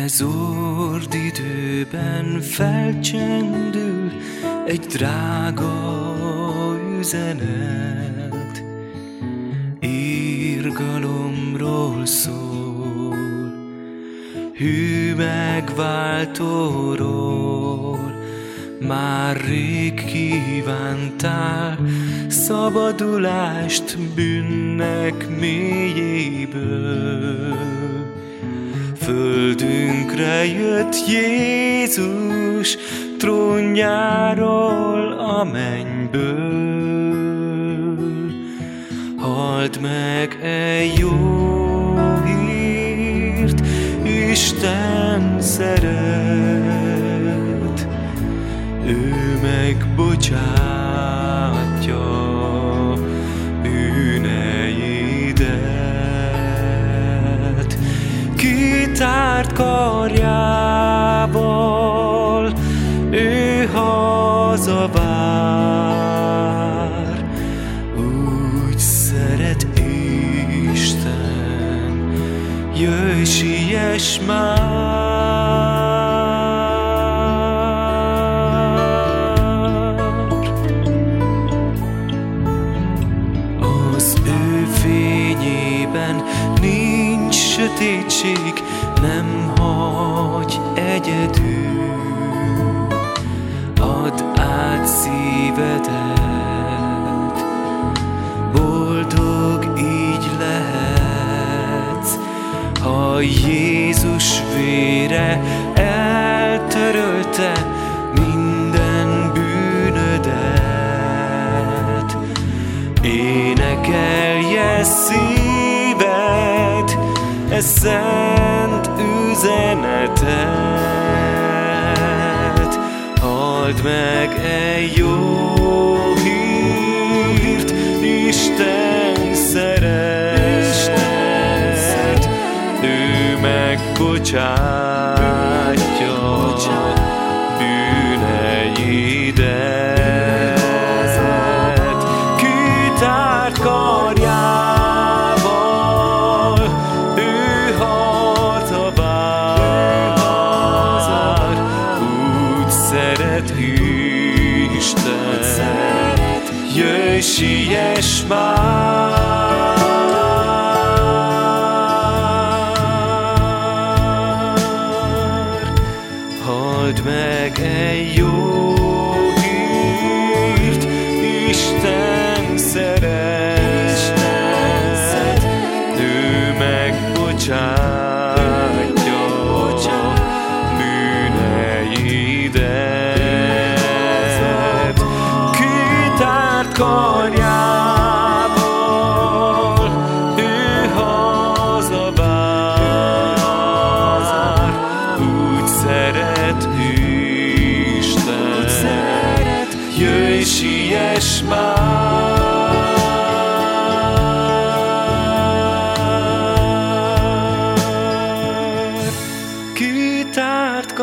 zord időben felcsendül egy drága üzenet, irgalomról szól, hű megváltóról. Már rég kívántál szabadulást bűnnek mélyéből. Földünkre jött Jézus trónjáról a mennyből. Halld meg jó hírt, Isten szeret, ő megbocsátja bűneidet. Kitárt karjával ő hazavár, úgy szeret Isten, jöjj, siess már! Az ő fényében nincs sötétség, nem hagy egyedül. Add át szívedet, boldog így lehetsz, ha Jézus vére eltörölte minden bűnödet. Énekelje szíved e szent üzenetet, halld meg jó hírt, Isten szeret, ő megbocsátja bűneidet. Kitárt karjával ő hazavár, úgy szeret Isten, jöjj, siess már! Halld meg jó hírt, Isten szeret, ő megbocsátja bűneidet. Kitárt karjával ő hazavár, úgy szeret Isten, jöjj, siess már! Kitárt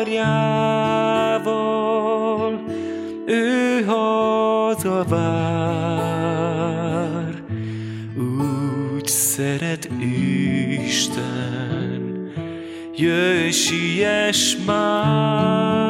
karjával ő hazavár, úgy szeret Isten, jöjj, siess már!